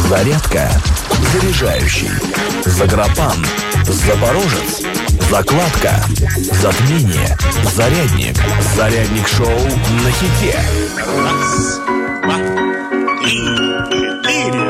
Зарядка. Заряжающий. Заграпан. Запорожец. Закладка. Затмение. Зарядник. Зарядник шоу на хите. Раз, два, три, четыре.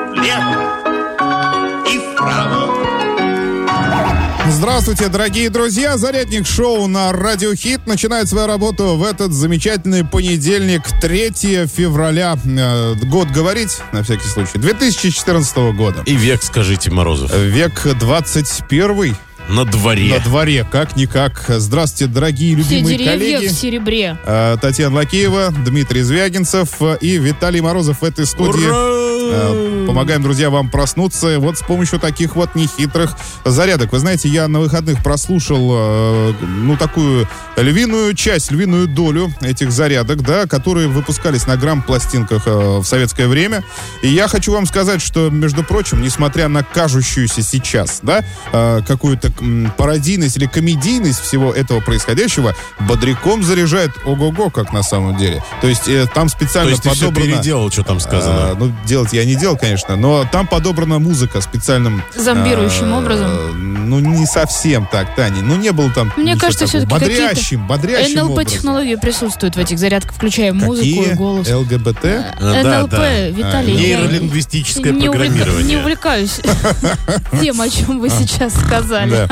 Влево и вправо. Здравствуйте, дорогие друзья! Зарядник шоу на Радио Хит начинает свою работу в этот замечательный понедельник, 3 февраля. Год говорить, на всякий случай, 2014 года. И век, скажите, Морозов. Век 21 На дворе. На дворе, как-никак. Здравствуйте, дорогие любимые все деревья коллеги. в серебре. Татьяна Лакеева, Дмитрий Звягинцев и Виталий Морозов в этой студии. Ура! Помогаем, друзья, вам проснуться вот с помощью таких вот нехитрых зарядок. Вы знаете, я на выходных прослушал, такую львиную долю этих зарядок, да, которые выпускались на грамм-пластинках в советское время. И я хочу вам сказать, что, между прочим, несмотря на кажущуюся сейчас, да, какую-то пародийность или комедийность всего этого происходящего, бодряком заряжает ого-го, как на самом деле. То есть там специально То есть ты все подобрано... переделал, что там сказано? Делать я не делал, конечно, но там подобрана музыка специальным... Зомбирующим образом? Не совсем так, Таня. Не было там... Мне кажется, все-таки бодрящим образом. НЛП-технологии присутствуют в этих зарядках, включая музыку и голос. ЛГБТ? НЛП, Виталий. Нейролингвистическое программирование. Не увлекаюсь тем, о чем вы сейчас сказали.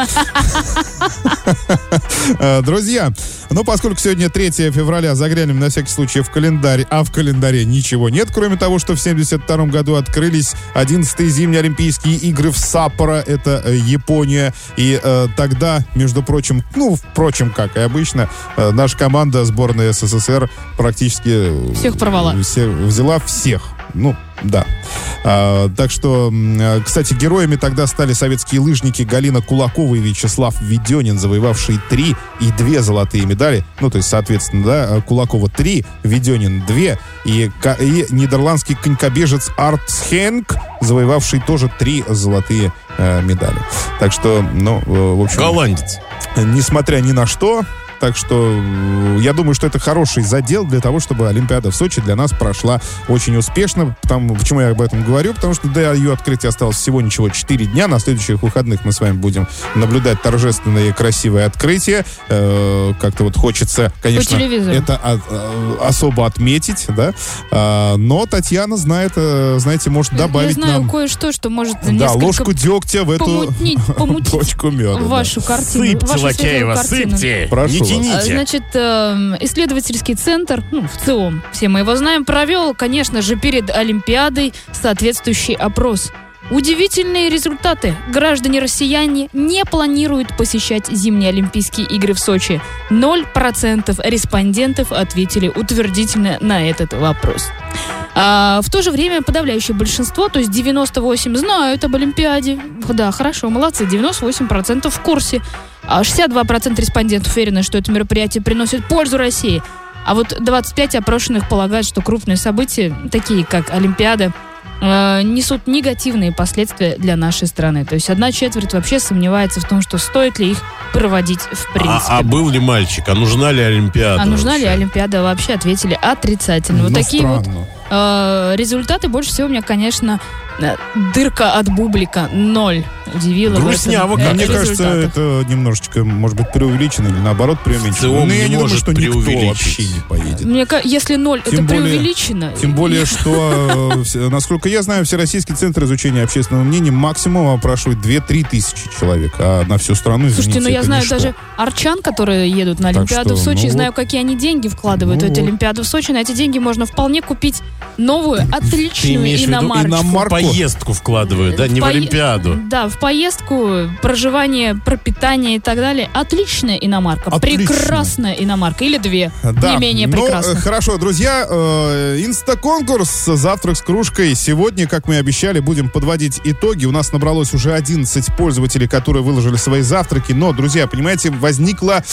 Друзья, поскольку сегодня 3 февраля, заглянем на всякий случай в календарь, а в календаре ничего нет, кроме того, что в 1972 году открылись 11-е зимние Олимпийские игры в Саппоро, это Япония, и тогда, между прочим, как и обычно, наша команда сборная СССР практически... Всех порвала. Взяла всех. Да. Так что, кстати, героями тогда стали советские лыжники Галина Кулакова и Вячеслав Веденин, завоевавшие 3 и 2 золотые медали. То есть, соответственно, да, Кулакова 3, Веденин 2, и нидерландский конькобежец Арт Хенк, завоевавший тоже 3 золотые медали. Так что, в общем... Голландец. Несмотря ни на что... Так что я думаю, что это хороший задел для того, чтобы Олимпиада в Сочи для нас прошла очень успешно. Почему я об этом говорю? Потому что до ее открытия осталось всего ничего 4 дня. На следующих выходных мы с вами будем наблюдать торжественное и красивое открытие. Как-то хочется, конечно, это особо отметить, да. Но Татьяна знает, знаете, может добавить нам... Я знаю кое-что, что может ложку дегтя в эту бочку меда. Вашу картину. Сыпьте, Лакеева, сыпьте. Прошу. Значит, исследовательский центр, в ЦИОМ, все мы его знаем, провел, конечно же, перед Олимпиадой соответствующий опрос. Удивительные результаты. Граждане-россияне не планируют посещать зимние Олимпийские игры в Сочи. 0% респондентов ответили утвердительно на этот вопрос. А в то же время подавляющее большинство, то есть 98, знают об Олимпиаде. Да, хорошо, молодцы, 98% в курсе. А 62% респондентов уверены, что это мероприятие приносит пользу России. А 25 опрошенных полагают, что крупные события, такие как Олимпиада, несут негативные последствия для нашей страны. То есть 1/4 вообще сомневается в том, что стоит ли их проводить в принципе. А был ли мальчик? А нужна ли Олимпиада? Нужна ли Олимпиада вообще? Ответили отрицательно. Такие странно. Результаты больше всего меня, конечно, дырка от бублика 0 удивила. Грустняво, мне кажется, это немножечко, может быть, преувеличено или наоборот преуменьшено. Но я не думаю, что никто преувеличить. вообще не поедет. Если 0 это преувеличено. Тем более, что, насколько я знаю, Всероссийский центр изучения общественного мнения максимум опрашивает 2-3 тысячи человек, а на всю страну, извините, Слушайте, я это знаю ничто. даже арчан, которые едут на Олимпиаду в Сочи, знаю, какие они деньги вкладывают в эту Олимпиаду в Сочи. На эти деньги можно вполне купить новую, отличную иномарку. Поездку вкладывают, да, не в Олимпиаду. Да, в поездку, проживание, пропитание и так далее. Отличная иномарка. Прекрасная иномарка. Или 2. Да. Не менее прекрасная. Хорошо, друзья. Инстаконкурс «Завтрак с кружкой». Сегодня, как мы и обещали, будем подводить итоги. У нас набралось уже 11 пользователей, которые выложили свои завтраки. Но, друзья, понимаете, возникла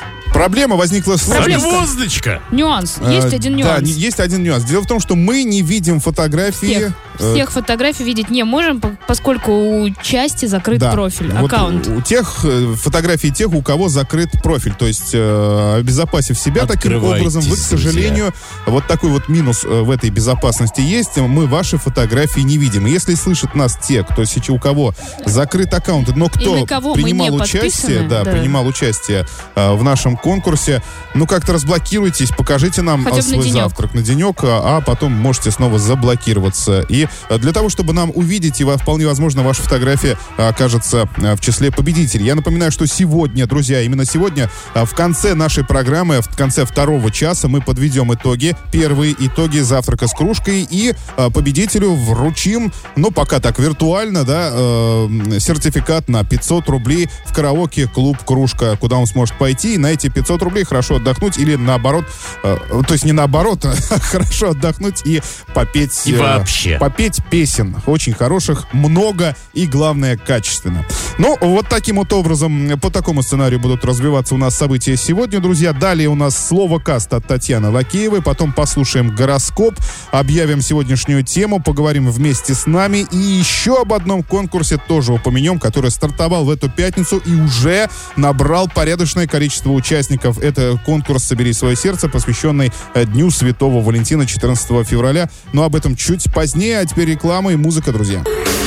Звездочка. Нюанс. Есть один нюанс. Да, есть один нюанс. Дело в том, что мы не видим фотографии. Всех фотографий видеть не можем по поскольку у части закрыт профиль, вот аккаунт. У тех фотографии тех, у кого закрыт профиль. То есть, обезопасив себя таким образом, вы, к сожалению, вот такой вот минус в этой безопасности есть. Мы ваши фотографии не видим. И если слышат нас те, кто сейчас, у кого закрыт аккаунт, но кто принимал участие, принимал участие в нашем конкурсе, ну как-то разблокируйтесь, покажите нам свой завтрак на денек, а потом можете снова заблокироваться. И для того, чтобы нам увидеть, и вполне возможно, ваша фотография окажется в числе победителей. Я напоминаю, что сегодня, друзья, именно сегодня, в конце нашей программы, в конце второго часа мы подведем итоги, первые итоги завтрака с кружкой, и победителю вручим, ну, пока так виртуально, да, сертификат на 500 рублей в караоке-клуб «Кружка», куда он сможет пойти и на эти 500 рублей хорошо отдохнуть или наоборот, то есть не наоборот, а хорошо отдохнуть и попеть. И вообще. Попеть песен. Очень хороших, много и, главное, качественно. Ну, вот таким вот образом, по такому сценарию будут развиваться у нас события сегодня, друзья. Далее у нас слово каст от Татьяны Лакеевой, потом послушаем гороскоп, объявим сегодняшнюю тему, поговорим вместе с нами и еще об одном конкурсе тоже упомянем, который стартовал в эту пятницу и уже набрал порядочное количество участников. Это конкурс «Собери свое сердце», посвященный Дню Святого Валентина 14 февраля. Но об этом чуть позднее, а теперь реклама и музыка, друзья.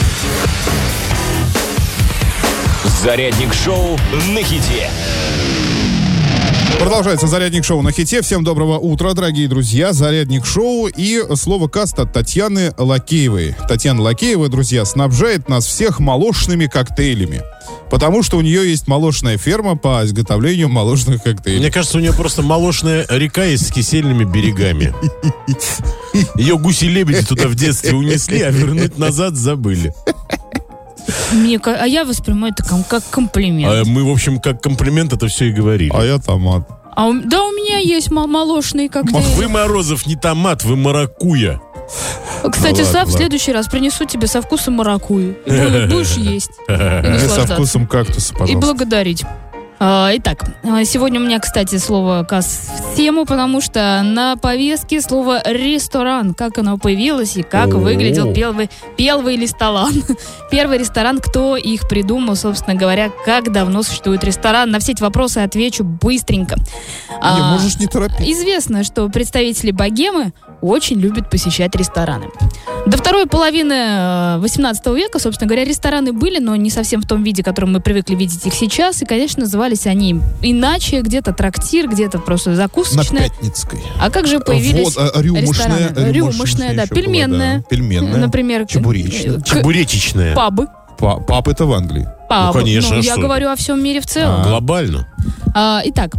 Зарядник шоу на хите. Продолжается «Зарядник шоу» на хите. Всем доброго утра, дорогие друзья. «Зарядник шоу» и слово каст от Татьяны Лакеевой. Татьяна Лакеева, друзья, снабжает нас всех молочными коктейлями. Потому что у нее есть молочная ферма по изготовлению молочных коктейлей. Мне кажется, у нее просто молочная река есть с кисельными берегами. Ее гуси-лебеди туда в детстве унесли, а вернуть назад забыли. А я воспринимаю это как комплимент. А мы, в общем, как комплимент это все и говорили. А я томат. У меня есть молочный коктейль. Вы, Морозов, не томат, вы маракуйя. Кстати, в следующий раз принесу тебе со вкусом маракуйю. Будешь есть. И со вкусом кактуса, пожалуйста. И благодарить. Итак, сегодня у меня, кстати, слово касс в тему, потому что на повестке слово «ресторан». Как оно появилось и как выглядел первый ресторан. Первый ресторан, кто их придумал, собственно говоря, как давно существует ресторан. На все эти вопросы отвечу быстренько. Можешь не торопиться. Известно, что представители богемы очень любят посещать рестораны. До второй половины 18 века, собственно говоря, рестораны были, но не совсем в том виде, в котором мы привыкли видеть их сейчас. И, конечно, назывались они иначе. Где-то трактир, где-то просто закусочная. На Пятницкой. А как же появились рюмочная, рюмочная, да, пельменная. Была, да. Пельменная. Например, чебуречечная. Пабы. Паб это в Англии. Паб. Ну, конечно. Я говорю о всем мире в целом. Глобально. Итак,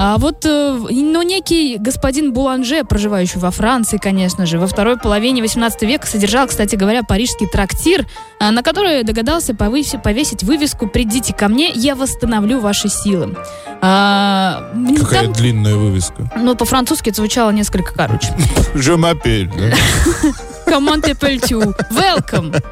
но некий господин Буланже, проживающий во Франции, конечно же, во второй половине 18 века содержал, кстати говоря, парижский трактир, на который догадался повесить вывеску «Придите ко мне, я восстановлю ваши силы». Какая длинная вывеска. Ну, по-французски это звучало несколько короче. Je m'appelle. Comment t'appelles-tu? Welcome.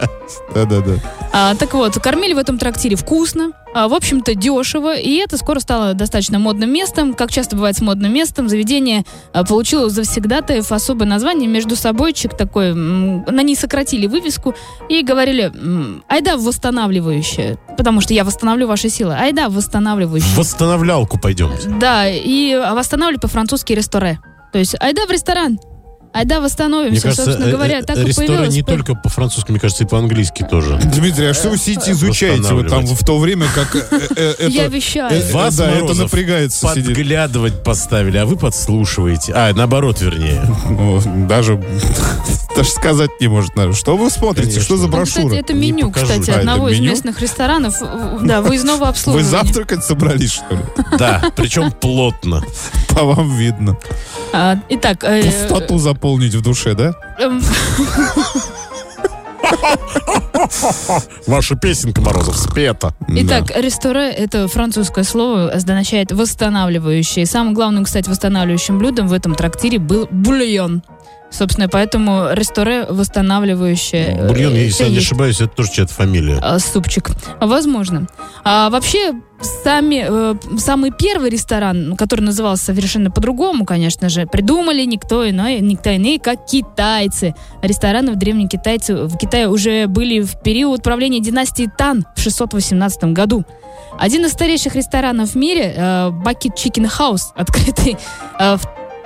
Да. Так вот, кормили в этом трактире вкусно, в общем-то, дешево, и это скоро стало достаточно модным местом. Как часто бывает с модным местом, заведение получило у завсегдатаев особое название, между собойчик такой, на ней сократили вывеску и говорили: айда восстанавливающее, потому что я восстановлю ваши силы, айда восстанавливающее. В восстановлялку пойдемте. Да, и восстанавливали по-французски ресторе. То есть айда в ресторан. Айда восстановимся, мне кажется, собственно говоря, так и появилось. Не только по-французски, мне кажется, и по-английски тоже. Дмитрий, а что вы сидите, изучаете вы там в то время, как я вещаю. Вас, да, Морозов, это напрягается подглядывать поставили, а вы подслушиваете. Наоборот, вернее. Даже сказать не может. Что вы смотрите? Конечно. Что за брошюра? Кстати, это меню, одного из местных ресторанов. Да, выездного обслуживания. Вы завтракать собрались, что ли? Да, причем плотно. По вам видно. Итак, пустоту заполнить в душе, да? Ваша песенка, Морозов, спета. Итак, ресторе — это французское слово, означает восстанавливающее. И самым главным, кстати, восстанавливающим блюдом в этом трактире был бульон. Собственно, поэтому ресторе восстанавливающее... Бульон, если я не ошибаюсь, это тоже чья-то фамилия. Супчик. Возможно. А вообще, самый первый ресторан, который назывался совершенно по-другому, конечно же, придумали никто иной, как китайцы. Рестораны в древнем в Китае уже были в период правления династии Тан в 618 году. Один из старейших ресторанов в мире, Bucket Chicken House, открытый в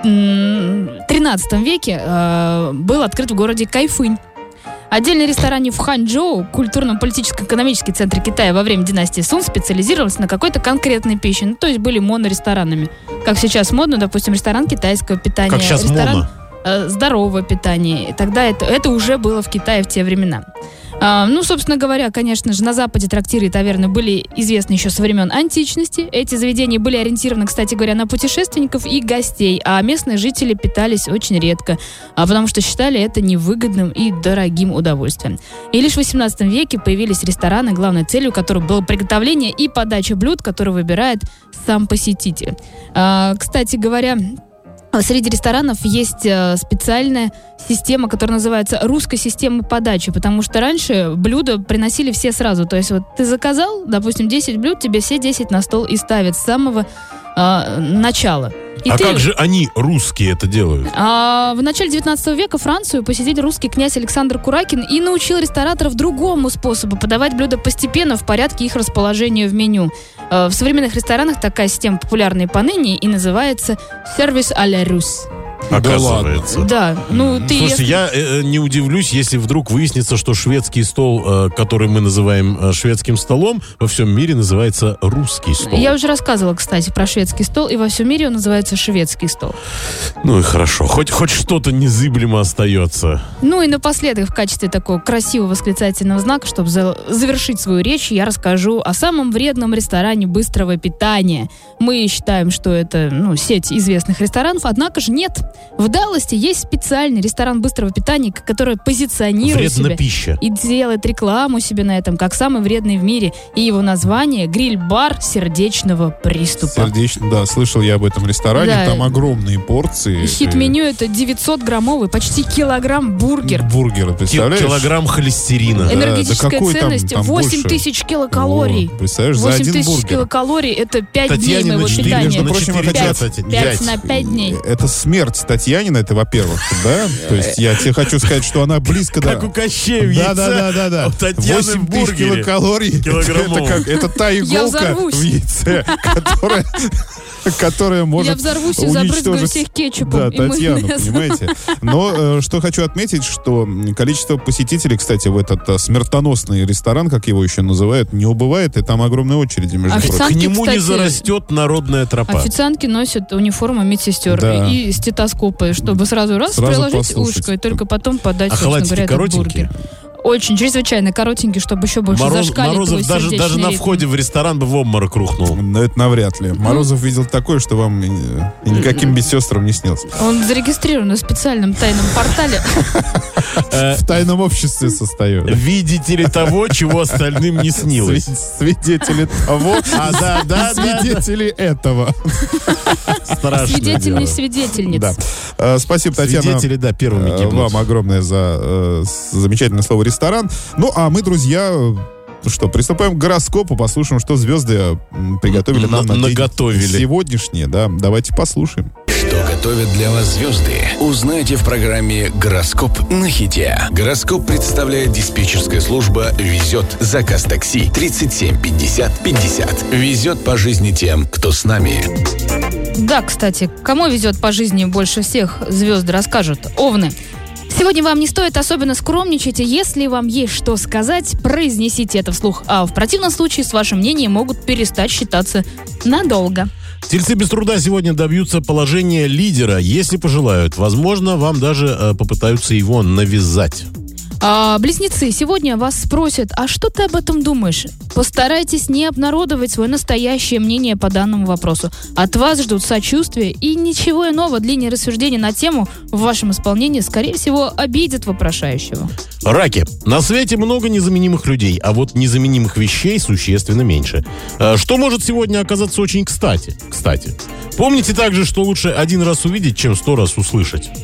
13 веке, был открыт в городе Кайфынь. Отдельный ресторан в Ханчжоу, культурно-политическо-экономический центр Китая во время династии Сун, специализировался на какой-то конкретной пище. Ну, то есть были моноресторанами. Как сейчас модно, допустим, ресторан китайского питания. Как сейчас ресторан моно. Здорового питания. И тогда это уже было в Китае в те времена. Собственно говоря, конечно же, на Западе трактиры и таверны были известны еще со времен античности. Эти заведения были ориентированы, кстати говоря, на путешественников и гостей, а местные жители питались очень редко, потому что считали это невыгодным и дорогим удовольствием. И лишь в 18 веке появились рестораны, главной целью которых было приготовление и подача блюд, которые выбирает сам посетитель. Кстати говоря, среди ресторанов есть специальная система, которая называется русской системой подачи, потому что раньше блюда приносили все сразу. То есть вот ты заказал, допустим, 10 блюд, тебе все 10 на стол и ставят с самого начала. Как же они, русские, это делают? В начале 19 века Францию посетил русский князь Александр Куракин и научил рестораторов другому способу подавать блюда постепенно в порядке их расположения в меню. В современных ресторанах такая система популярна и поныне и называется «сервис а-ля рус». Оказывается. Да. Слушайте, я не удивлюсь, если вдруг выяснится, что шведский стол, который мы называем шведским столом, во всем мире называется русский стол. Я уже рассказывала, кстати, про шведский стол, и во всем мире он называется шведский стол. Ну и хорошо, хоть что-то незыблемо остается. Ну и напоследок, в качестве такого красивого восклицательного знака, чтобы завершить свою речь, я расскажу о самом вредном ресторане быстрого питания. Мы считаем, что это сеть известных ресторанов, однако же нет. В Далласе есть специальный ресторан быстрого питания, который позиционирует себя пища. И делает рекламу себе на этом, как самый вредный в мире. И его название — гриль-бар сердечного приступа. Да, слышал я об этом ресторане. Да. Там огромные порции. Хит-меню — это 900-граммовый, почти килограмм бургер. Бургеры, представляешь? Килограмм холестерина. Энергетическая ценность там 8000 килокалорий. Представляешь, за 8 один тысяч бургер. килокалорий — это 5 дней Татьянина моего 4, питания. между прочим, я хотел 5 на 5 дней. Это смерть Татьянина, это во-первых, да? То есть я тебе хочу сказать, что она близко до... Как у Кощея в яйце. Да. У Татьяны 8 в тысяч бургере. килокалорий. Это та иголка в яйце, которая может Я взорвусь и забрызгаю всех кетчупом. Да, и Татьяну, майонезом. понимаете? Но что хочу отметить, что количество посетителей, кстати, в этот смертоносный ресторан, как его еще называют, не убывает, и там огромные очереди, между прочим. Официантки, К нему не кстати, зарастет народная тропа. Официантки носят униформу медсестер Да. и стетоскопы, чтобы сразу приложить послушать. ушко и только потом подать, А собственно халатики говоря, этот коротенькие? бургер. Очень, чрезвычайно коротенький, чтобы еще больше зашкалить Морозов твой даже сердечный на ритм. входе в ресторан бы в обморок рухнул. Но это навряд ли. Морозов видел такое, что вам и никаким медсестрам не снился. Он зарегистрирован на специальном тайном портале. В тайном обществе состою. Видите того, чего остальным не снилось. Свидетели того, свидетели этого. Страшное Свидетельный дело. свидетельниц. Да. Спасибо, Татьяна. Свидетели, да, первыми гибнут. Вам огромное за замечательное слово «ресторан». Ну, а мы, друзья, приступаем к гороскопу, послушаем, что звезды приготовили нам на день Наготовили. сегодняшний. Да, давайте послушаем. Что готовят для вас звезды, узнаете в программе «Гороскоп на хите». Гороскоп представляет диспетчерская служба «Везет». Заказ такси 37 50 50. Везет по жизни тем, кто с нами. Да, кстати, кому везет по жизни больше всех, звезды расскажут. Овны. Сегодня вам не стоит особенно скромничать, и если вам есть что сказать, произнесите это вслух. А в противном случае с вашим мнением могут перестать считаться надолго. Тельцы без труда сегодня добьются положения лидера, если пожелают. Возможно, вам даже попытаются его навязать. Близнецы, сегодня вас спросят, а что ты об этом думаешь? Постарайтесь не обнародовать свое настоящее мнение по данному вопросу. От вас ждут сочувствия, и ничего иного, длиннее рассуждения на тему в вашем исполнении, скорее всего, обидит вопрошающего. Раки. На свете много незаменимых людей, а вот незаменимых вещей существенно меньше. Что может сегодня оказаться очень кстати? Помните также, что лучше один раз увидеть, чем 100 раз услышать.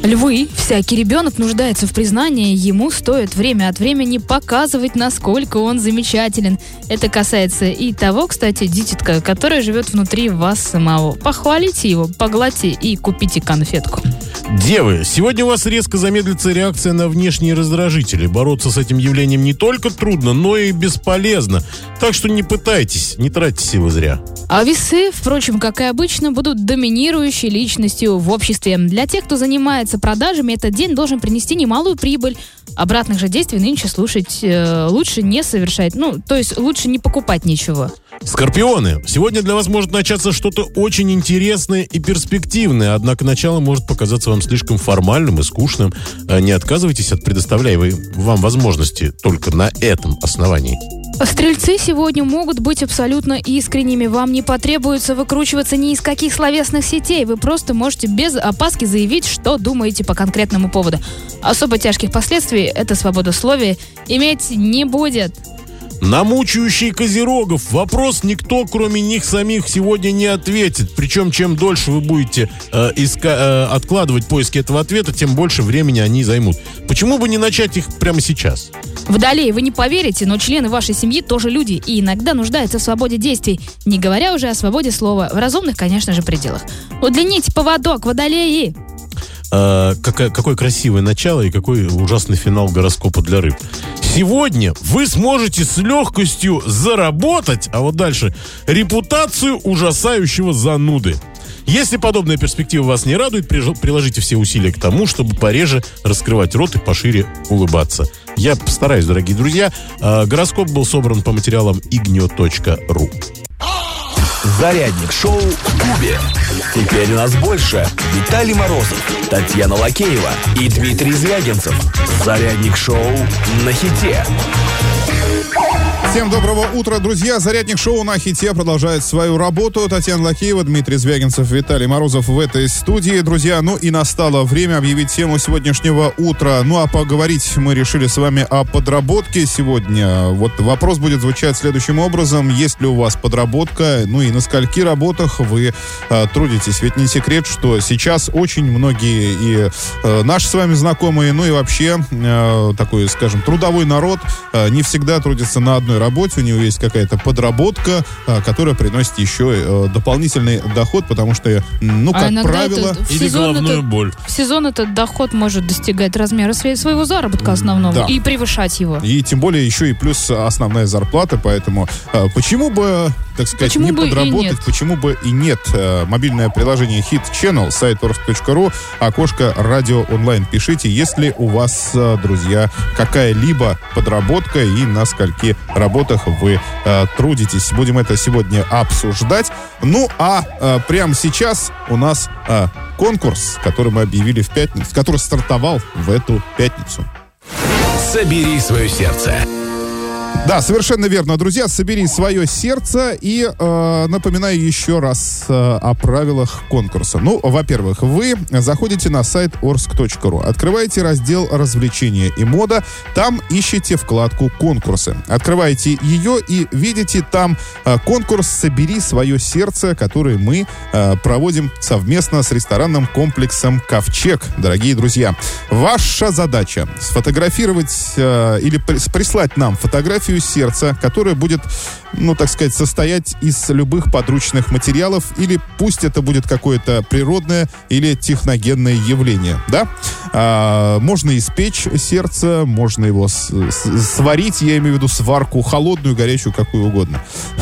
Львы, всякий ребенок нуждается в признании, ему стоит время от времени показывать, насколько он замечателен. Это касается и того, кстати, дитятка, который живет внутри вас самого. Похвалите его, погладьте и купите конфетку. Девы, сегодня у вас резко замедлится реакция на внешние раздражители. Бороться с этим явлением не только трудно, но и бесполезно. Так что не пытайтесь, не тратьте силы зря. А весы, впрочем, как и обычно, будут доминирующей личностью в обществе. Для тех, кто занимается продажами, этот день должен принести немалую прибыль. Обратных же действий нынче лучше не совершать. То есть лучше не покупать ничего. Скорпионы, сегодня для вас может начаться что-то очень интересное и перспективное, однако начало может показаться вам слишком формальным и скучным. Не отказывайтесь от предоставляемой вам возможности только на этом основании. Стрельцы сегодня могут быть абсолютно искренними. Вам не потребуется выкручиваться ни из каких словесных сетей. Вы просто можете без опаски заявить, что думаете по конкретному поводу. Особо тяжких последствий эта свободословие иметь не будет. Намучающие козерогов. Вопрос никто, кроме них самих, сегодня не ответит. Причем, чем дольше вы будете откладывать поиски этого ответа, тем больше времени они займут. Почему бы не начать их прямо сейчас? Водолеи, вы не поверите, но члены вашей семьи тоже люди и иногда нуждаются в свободе действий, не говоря уже о свободе слова, в разумных, конечно же, пределах. Удлините поводок, водолеи! Какое красивое начало и какой ужасный финал гороскопа для рыб. Сегодня вы сможете с легкостью заработать, а вот дальше, репутацию ужасающего зануды. Если подобная перспектива вас не радует, приложите все усилия к тому, чтобы пореже раскрывать рот и пошире улыбаться. Я постараюсь, дорогие друзья. Гороскоп был собран по материалам igno.ru. Зарядник шоу в Кубе. Теперь у нас больше. Виталий Морозов, Татьяна Лакеева и Дмитрий Звягинцев. Зарядник шоу на хите. Всем доброго утра, друзья. Зарядник шоу на хите продолжает свою работу. Татьяна Лакеева, Дмитрий Звягинцев, Виталий Морозов в этой студии. Друзья, и настало время объявить тему сегодняшнего утра. А поговорить мы решили с вами о подработке сегодня. Вот вопрос будет звучать следующим образом. Есть ли у вас подработка? И на скольки работах вы трудитесь? Ведь не секрет, что сейчас очень многие и наши с вами знакомые, и вообще такой, скажем, трудовой народ не всегда трудится на одной работе, у него есть какая-то подработка, которая приносит еще дополнительный доход, потому что, как правило... Или головную боль. В сезон этот доход может достигать размера своего заработка основного и превышать его. И тем более еще и плюс основная зарплата, поэтому почему бы, так сказать, не подработать, почему бы и нет. Мобильное приложение Hit Channel, сайт orsk.ru, окошко радио онлайн. Пишите, если у вас, друзья, какая-либо подработка и на скольки работах вы трудитесь. Будем это сегодня обсуждать. Прямо сейчас у нас конкурс, который мы объявили в пятницу, который стартовал в эту пятницу. Собери свое сердце. Да, совершенно верно, друзья. Собери свое сердце. И напоминаю еще раз о правилах конкурса. Во-первых, вы заходите на сайт orsk.ru, открываете раздел «Развлечения и мода», там ищете вкладку «Конкурсы». Открываете ее и видите там конкурс «Собери свое сердце», который мы проводим совместно с ресторанным комплексом «Ковчег». Дорогие друзья, ваша задача сфотографировать или прислать нам фотографию сердца, которое будет, так сказать, состоять из любых подручных материалов, или пусть это будет какое-то природное или техногенное явление, да? Можно испечь сердце, можно его сварить, я имею в виду сварку, холодную, горячую, какую угодно.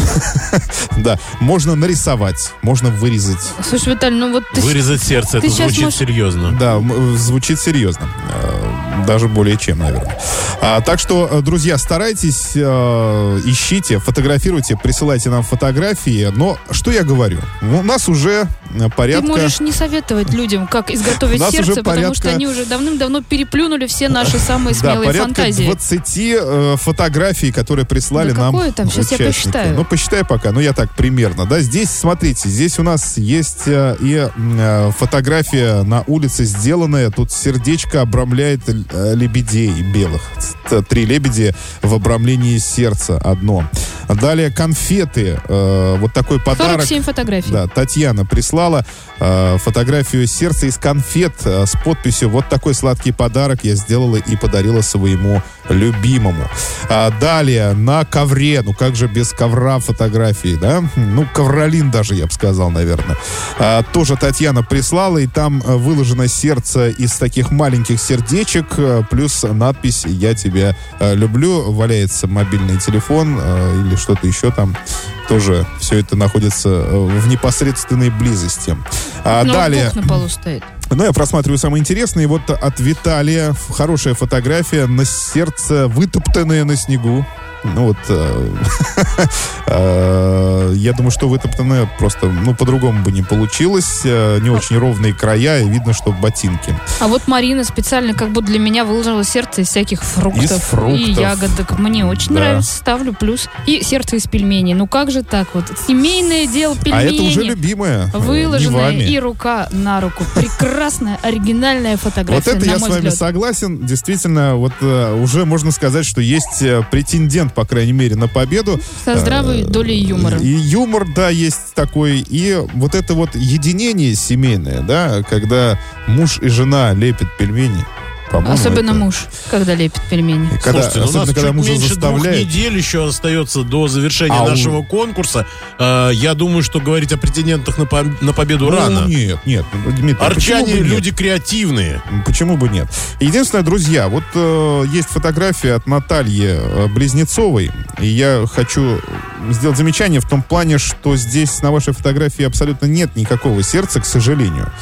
Да, можно нарисовать, можно вырезать. Слушай, Виталий, Вырезать сердце, это звучит серьезно. Да, звучит серьезно. Даже более чем, наверное. Так что, друзья, старайтесь, ищите, фотографируйте, присылайте нам фотографии. Но что я говорю? У нас уже порядка... Ты можешь не советовать людям, как изготовить сердце, потому что они уже давным-давно переплюнули все наши самые смелые фантазии. Порядка 20 фотографий, которые прислали нам какое там? Сейчас участники. Я посчитаю. Посчитай пока, я так примерно. Да, здесь, смотрите, здесь у нас есть и фотография на улице сделанная. Тут сердечко обрамляет лебедей белых. 3 лебеди в обрамлении сердца одно. Далее конфеты. Вот такой подарок. 47 фотографий. Да, Татьяна прислала фотографию сердца из конфет с подписью «Вот такой сладкий подарок я сделала и подарила своему любимому». Далее на ковре, ну как же без ковра фотографии, да? Ну, ковролин даже, я бы сказал, наверное. Тоже Татьяна прислала, и там выложено сердце из таких маленьких сердечек, плюс надпись «Я тебя люблю». Валяется мобильный телефон или что-то еще там. Тоже все это находится в непосредственной близости. Далее... на полу стоит. Ну, я просматриваю самое интересное. И вот от Виталия хорошая фотография на сердце, вытоптанное на снегу. Ну вот, я думаю, что вытоптанное просто, ну, по-другому бы не получилось. Не очень ровные края, и видно, что ботинки. А вот Марина специально как будто для меня выложила сердце из всяких фруктов, и ягодок. Мне очень нравится, ставлю плюс. И сердце из пельменей. Ну как же так вот? Семейное дело пельмени. А это уже любимое. Выложенная и рука на руку. Прекрасная, оригинальная фотография, вот это на я мой с вами взгляд. Согласен. Действительно, вот уже можно сказать, что есть претендент, по крайней мере, на победу. Со здравой долей юмора. И юмор, да, есть такой. И вот это вот единение семейное, да, когда муж и жена лепят пельмени. По-моему, Особенно это... муж, когда лепит пельмени. Слушайте, у нас когда чуть мужа меньше заставляет. 2 недель еще остается до завершения нашего конкурса. Я думаю, что говорить о претендентах на победу рано. Нет, Дмитрий, Арчане почему бы люди креативные. Почему бы нет? Единственное, друзья, вот есть фотография от Натальи Близнецовой, и я хочу сделать замечание в том плане, что здесь на вашей фотографии абсолютно нет никакого сердца, к сожалению.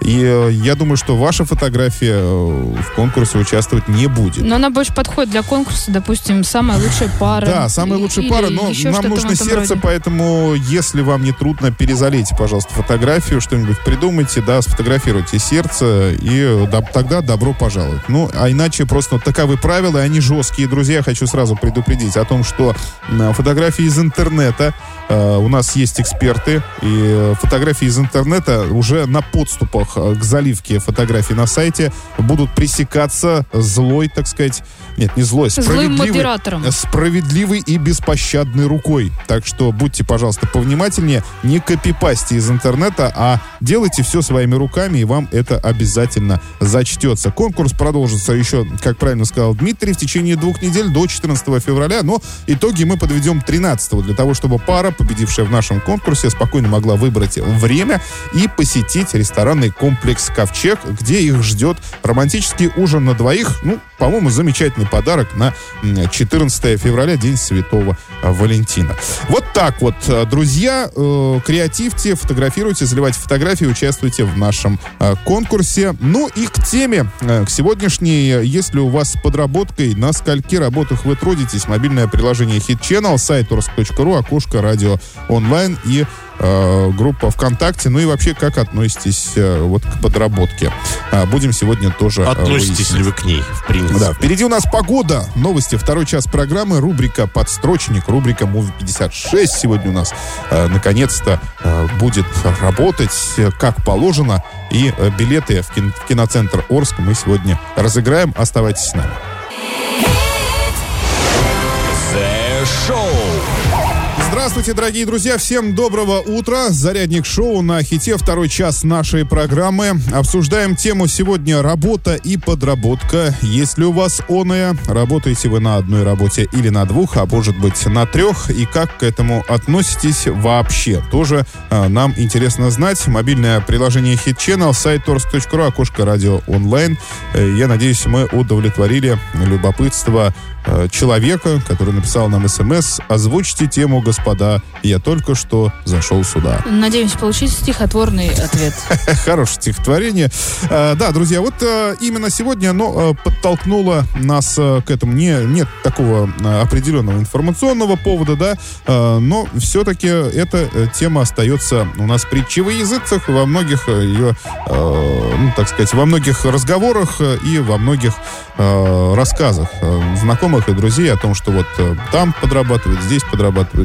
И я думаю, что ваша фотография в конкурсе участвовать не будет. Но она больше подходит для конкурса, допустим, самая лучшая пара. Да, самая лучшая пара, но нам нужно сердце, поэтому, если вам не трудно, перезалейте, пожалуйста, фотографию, что-нибудь придумайте, да, сфотографируйте сердце, и тогда добро пожаловать. Ну, а иначе просто таковы правила, и они жесткие. Друзья, я хочу сразу предупредить о том, что фотографии из интернета, у нас есть эксперты, и фотографии из интернета уже на подступах к заливке фотографий на сайте будут пресекаться злой, так сказать, нет, не злой, злым модератором. Справедливой и беспощадной рукой. Так что будьте, пожалуйста, повнимательнее, не копипасьте из интернета, а делайте все своими руками, и вам это обязательно зачтется. Конкурс продолжится еще, как правильно сказал Дмитрий, в течение 2 недель до 14 февраля, но итоги мы подведем 13-го, для того, чтобы пара, победившая в нашем конкурсе, спокойно могла выбрать время и посетить ресторанный комплекс «Ковчег», где их ждет романтический ужин на двоих. Ну, по-моему, замечательный подарок на 14 февраля, День Святого Валентина. Вот так вот, друзья, креативьте, фотографируйте, заливайте фотографии, участвуйте в нашем конкурсе. Ну и к теме, к сегодняшней, если у вас с подработкой, на скольки работах вы трудитесь, мобильное приложение Hit Channel, сайт orsk.ru, окошко радио онлайн и группа ВКонтакте. Ну и вообще, как относитесь вот к подработке? Будем сегодня тоже Относитесь ли вы к ней, в принципе? Да, впереди у нас погода, новости, второй час программы, рубрика «Подстрочник», рубрика «Movie 56» сегодня у нас наконец-то будет работать как положено. И билеты в кинотцентр Орск мы сегодня разыграем. Оставайтесь с нами. The Show. Здравствуйте, дорогие друзья, всем доброго утра. Зарядник шоу на Хите, второй час нашей программы. Обсуждаем тему сегодня: работа и подработка. Если у вас оная, работаете вы на одной работе или на 2, а может быть на 3, и как к этому относитесь вообще? Тоже нам интересно знать. Мобильное приложение Hit Channel, сайт orsk.ru, окошко радио онлайн. Я надеюсь, мы удовлетворили любопытство человека, который написал нам СМС: озвучьте тему, господа, я только что зашел сюда. Надеемся получить стихотворный ответ. Хорошее стихотворение. Да, друзья, вот именно сегодня оно подтолкнуло нас к этому. Нет такого определенного информационного повода, да, но все-таки эта тема остается у нас притчей во языцах, во многих ее, ну, так сказать, во многих разговорах и во многих рассказах знакомых и друзей о том, что вот там подрабатывают, здесь подрабатывают. Ну,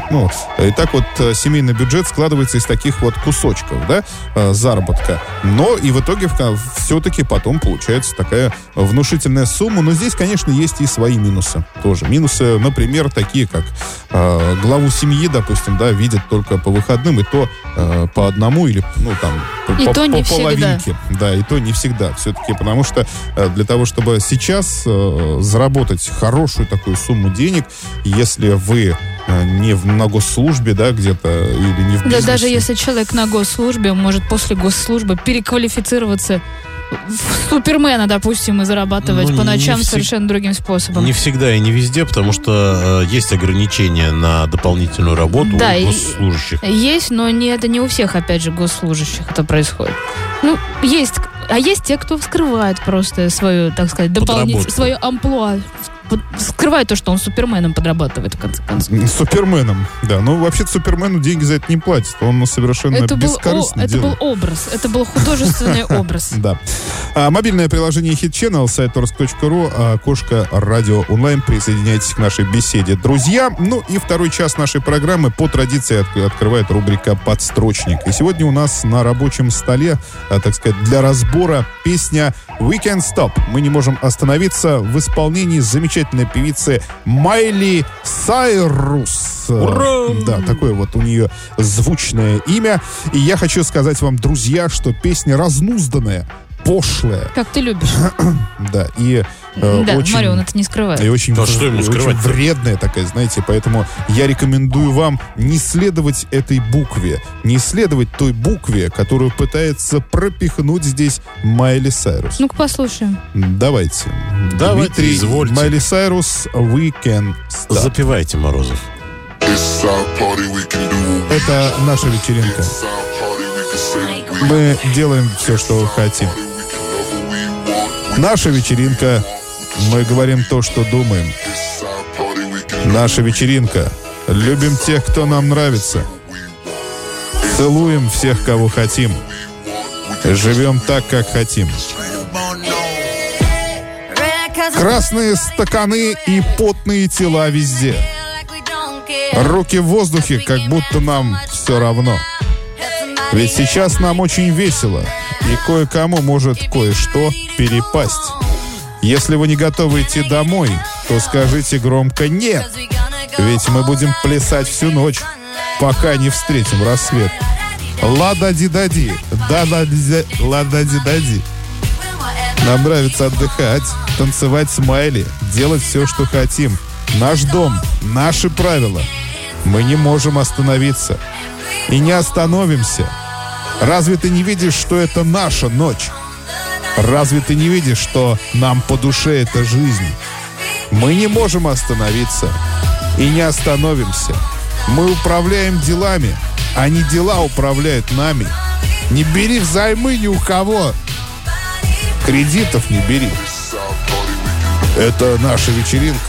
И так вот семейный бюджет складывается из таких вот кусочков, да, заработка. Но и в итоге все-таки потом получается такая внушительная сумма. Но здесь, конечно, есть и свои минусы тоже. Минусы, например, такие как главу семьи, допустим, да, видят только по выходным, и то по одному или, ну, там, по половинке. Да, и то не всегда. Все-таки, потому что для того, чтобы сейчас заработать хорошую такую сумму денег, если вы не на госслужбе, да, где-то, или не в бизнесе. Да, даже если человек на госслужбе, он может после госслужбы переквалифицироваться в Супермена, допустим, и зарабатывать по ночам совершенно другим способом. Не всегда и не везде, потому что есть ограничения на дополнительную работу у госслужащих. Есть, но это не у всех, опять же, госслужащих это происходит. Ну, есть. А есть те, кто скрывает просто свою, так сказать, свое амплуа. Скрывает то, что он Суперменом подрабатывает, в конце концов. Суперменом, да. Ну, вообще-то Супермену деньги за это не платят. Он совершенно бескорыстно это был образ. Это был художественный образ. Да. Мобильное приложение Hit Channel, сайт orsk.ru, окошко радио онлайн. Присоединяйтесь к нашей беседе, друзья. Ну и второй час нашей программы по традиции открывает рубрика «Подстрочник». И сегодня у нас на рабочем столе, так сказать, для разбора песня «We Can't Stop». Мы не можем остановиться в исполнении замечательной певицы Майли Сайрус. Ура! Да, такое вот у нее звучное имя. И я хочу сказать вам, друзья, что песня разнузданная, пошлая. Как ты любишь. Да, и очень... Марио, он это не скрывает. И очень, что ему скрывать? Очень вредная такая, знаете, поэтому я рекомендую вам не следовать этой букве, не следовать той букве, которую пытается пропихнуть здесь Майли Сайрус. Ну-ка послушаем. Давайте. Дмитрий, извольте. Майли Сайрус, «We Can Stop». Запевайте, Морозов. Это наша вечеринка. Мы делаем все, что хотим. Наша вечеринка. Мы говорим то, что думаем. Наша вечеринка. Любим тех, кто нам нравится. Целуем всех, кого хотим. Живем так, как хотим. Красные стаканы и потные тела везде. Руки в воздухе, как будто нам все равно. Ведь сейчас нам очень весело, и кое-кому может кое-что перепасть. Если вы не готовы идти домой, то скажите громко «нет». Ведь мы будем плясать всю ночь, пока не встретим рассвет. Ла-да-ди-да-ди, ла-да-ди-да-ди. Нам нравится отдыхать, танцевать с Майли, делать все, что хотим. Наш дом, наши правила. Мы не можем остановиться. И не остановимся. Разве ты не видишь, что это наша ночь? Разве ты не видишь, что нам по душе эта жизнь? Мы не можем остановиться. И не остановимся. Мы управляем делами, а не дела управляют нами. Не бери взаймы ни у кого. Кредитов не бери. Это наша вечеринка.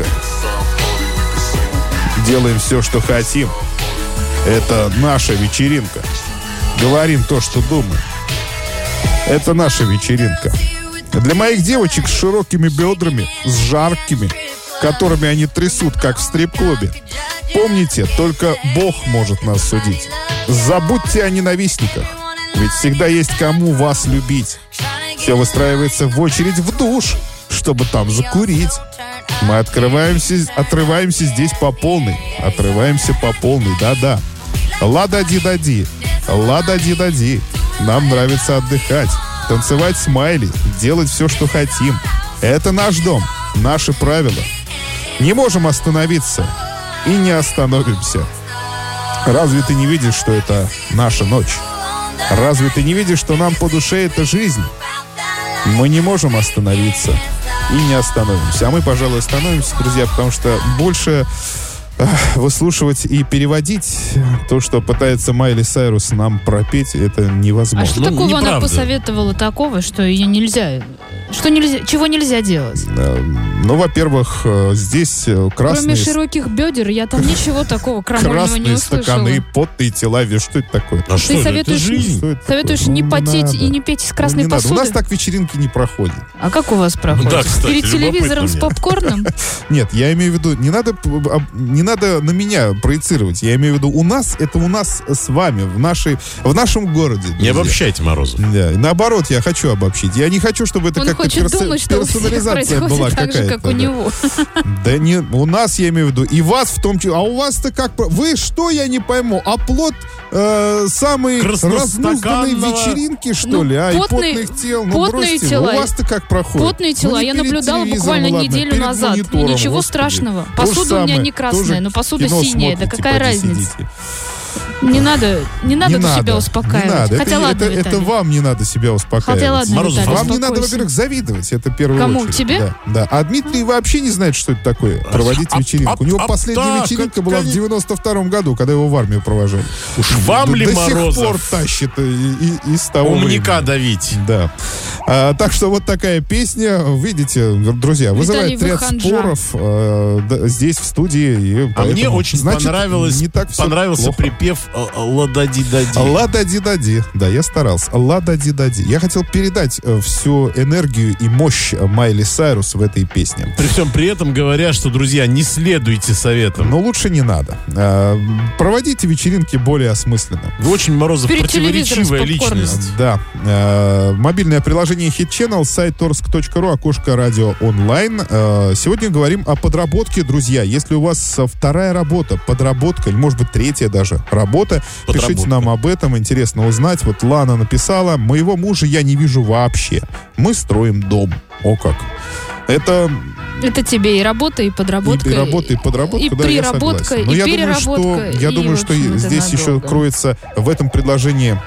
Делаем все, что хотим. Это наша вечеринка. Говорим то, что думаем. Это наша вечеринка. Для моих девочек с широкими бедрами, с жаркими, которыми они трясут, как в стрип-клубе. Помните, только Бог может нас судить. Забудьте о ненавистниках. Ведь всегда есть кому вас любить. Все выстраивается в очередь в душ, чтобы там закурить. Мы отрываемся здесь по полной. Отрываемся по полной, да-да. Ла-да-ди-да-ди, ла-да-ди-да-ди. Нам нравится отдыхать, танцевать с Майли, делать все, что хотим. Это наш дом, наши правила. Не можем остановиться и не остановимся. Разве ты не видишь, что это наша ночь? Разве ты не видишь, что нам по душе эта жизнь? Мы не можем остановиться и не остановимся. А мы, пожалуй, остановимся, друзья, потому что больше выслушивать и переводить то, что пытается Майли Сайрус нам пропеть, это невозможно. А что такого она посоветовала такого, что ее нельзя Что нельзя, чего нельзя делать? Ну, во-первых, здесь Кроме красные... широких бедер, я там ничего такого крамольного не Красные услышала. стаканы, потные тела. Что это такое? А что Ты это? советуешь, Это жизнь. Что это советуешь такое? не Ну, потеть надо. и не петь из Ну, красной не надо. посуды? У нас так вечеринки не проходят. А как у вас проходит? Да, кстати, Перед телевизором любопытно с мне. попкорном? Нет, я имею в виду, не надо на меня проецировать. Я имею в виду, у нас с вами, в нашем городе. Не друзья. обобщайте, Морозов. Да, и наоборот, я хочу обобщить. Я не хочу, чтобы это Он как-то хочет думать, что у всех персонализация была происходит так же, какая-то. как у да. него. Да не, у нас, я имею в виду, и вас в том числе. А у вас-то как? Вы что, я не пойму? Оплот самой разнузданной вечеринки, что Ну, ли? И потные- потных тел? Ну, потные бросьте, тела. У вас-то как проходит? Потные тела Ну, не я перед наблюдала телевизором, буквально ладно, неделю перед назад. И монитором, ничего господи. страшного. То же Посуда у меня самое, не красная, тоже но посуда кино синяя. Да смотрите, какая поди разница? сидите. Не надо себя Не успокаивать. надо. Хотя это, ладно, это Виталий. вам не надо себя успокаивать. Хотя ладно, Морозов, Виталий, Вам не надо, успокойся. во-первых, завидовать. Это в первую Кому? очередь. Тебе? Да, да. А Дмитрий вообще не знает, что это такое. Проводить вечеринку. У него последняя вечеринка была в 92-м году, когда его в армию провожали. Уж вам ли, До сих пор Морозов, тащит из того умника времени. давить? Да. Так что вот такая песня, видите, друзья, вызывает Виталий, ряд вы ханжа. споров здесь, в студии. И А мне поэтому, очень значит, не так всё понравился плохо. припев «Ладади-дади». Ла-да-ди-да-ди. Да, я старался. Ла-да-ди-да-ди. Я хотел передать всю энергию и мощь Майли Сайрус в этой песне. При всем при этом говоря, что, друзья, не следуйте советам. Но лучше не надо. Проводите вечеринки более осмысленно. Вы очень, Морозов, Перед телевизором с противоречивая попкорном. личность. Да. Мобильное приложение Hit Channel, сайт torsk.ru, окошко радио онлайн. Сегодня говорим о подработке, друзья. Если у вас вторая работа, подработка, или, может быть, третья даже работа, Подработка. пишите нам об этом. Интересно узнать. Вот Лана написала: моего мужа я не вижу вообще. Мы строим дом. О как. Это Это тебе и работа, и подработка. и работа, и подработка, и да, я приработка, согласен. и Но я переработка. думаю, что в общем, это здесь еще надолго. кроется в этом предложении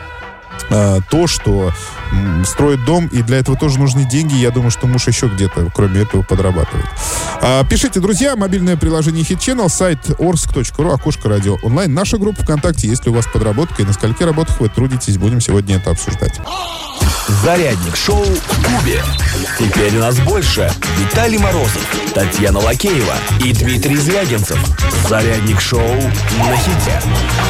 то, что строит дом, и для этого тоже нужны деньги. Я думаю, что муж еще где-то, кроме этого, подрабатывает. Пишите, друзья, мобильное приложение Hit Channel, сайт orsk.ru, окошко радио онлайн. Наша группа ВКонтакте, если у вас подработка и на скольки работах вы трудитесь, будем сегодня это обсуждать. Зарядник шоу «Кубе». Теперь у нас больше. Виталий Морозов, Татьяна Лакеева и Дмитрий Звягинцев. Зарядник шоу на хите.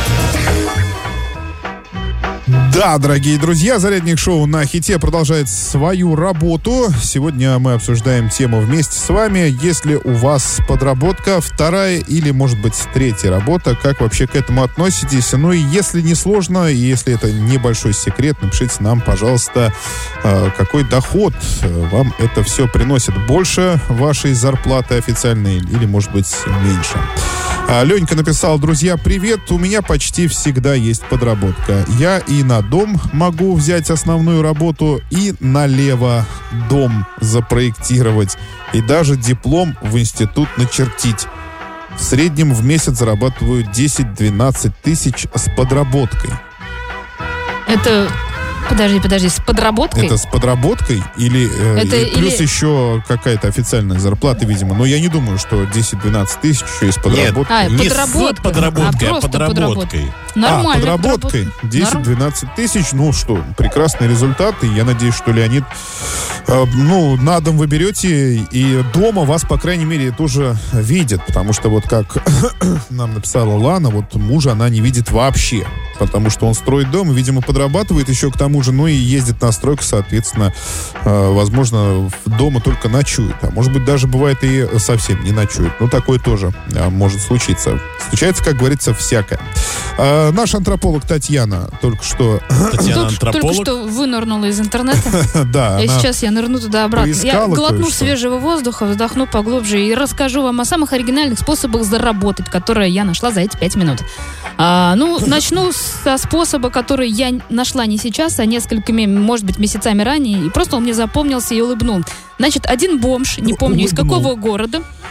Да, дорогие друзья, зарядник шоу на хите продолжает свою работу. Сегодня мы обсуждаем тему вместе с вами. Если у вас подработка, вторая или, может быть, третья работа, как вообще к этому относитесь? Ну и если не сложно, и если это небольшой секрет, напишите нам, пожалуйста, какой доход вам это все приносит. Больше вашей зарплаты официальной или, может быть, меньше? Ленька написал: друзья, привет, у меня почти всегда есть подработка. Я и на дом могу взять основную работу, и налево дом запроектировать, и даже диплом в институт начертить. В среднем в месяц зарабатываю 10-12 тысяч с подработкой. Это... Подожди, с подработкой? Это с подработкой или и плюс или- еще какая-то официальная зарплата, видимо. Но я не думаю, что 10-12 тысяч еще и с подработкой. не подработка. с подработкой, А а просто подработкой. Нормально. Подработкой 10-12 тысяч. Ну что, прекрасный результат. И я надеюсь, что Леонид, на дом вы берете, и дома вас, по крайней мере, тоже видят. Потому что вот как нам написала Лана, вот мужа она не видит вообще. Потому что он строит дом и, видимо, подрабатывает еще к тому же, ну и ездит на стройку, соответственно, возможно, дома только ночует. А может быть, даже бывает и совсем не ночует. Ну, такое тоже может случиться. Случается, как говорится, всякое. Наш антрополог Татьяна только что... Татьяна Только антрополог. что вынырнула из интернета. Да, И она сейчас я нырну туда обратно. Я поискала глотну кое-что. свежего воздуха, вздохну поглубже и расскажу вам о самых оригинальных способах заработать, которые я нашла за эти 5 минут. Начну со способа, который я нашла не сейчас, а несколькими, может быть, месяцами ранее, и просто он мне запомнился и улыбнул. Значит, один бомж, не помню из Улыбнул. какого города,